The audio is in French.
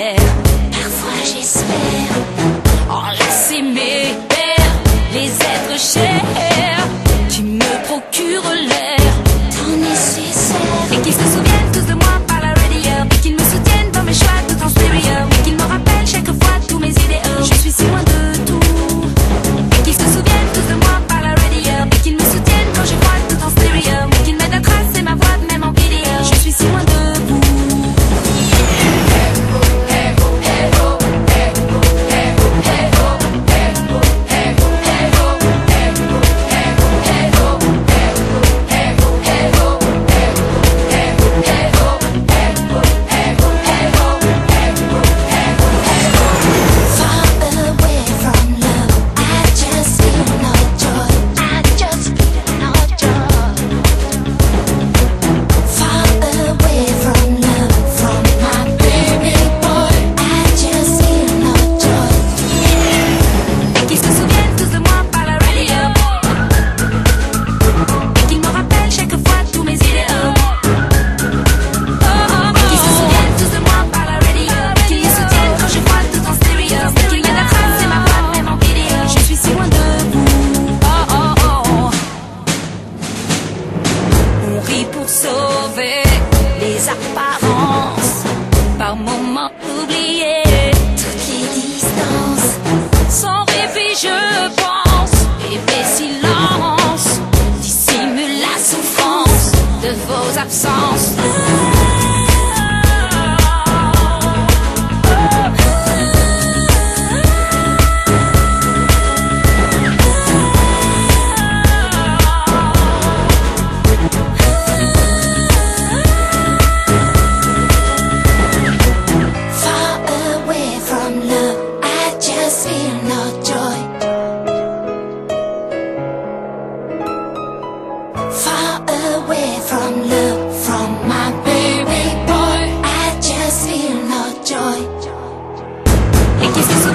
faire. Parfois j'espère enlacer mes pères, les êtres chers qui me procurent l'air tant nécessaire. Et qu'ils se souviennent tous de moi par la radio, et qu'ils me soutiennent dans mes choix tout en stéréo, et qu'ils me rappellent chaque fois tous mes idéaux. Je suis si loin de tout. Et qu'ils se souviennent tous de moi par la radio, et qu'ils me soutiennent quand je crois tout en stéréo, et qu'ils m'aident à tracer ma voix même en vidéo. Je suis si loin de vous. Pour sauver les apparences, par moments oublier toutes les distances. Sans répit je pense, et mes silences dissimulent la souffrance de vos absences. Away from love, from my baby boy, I just feel no joy.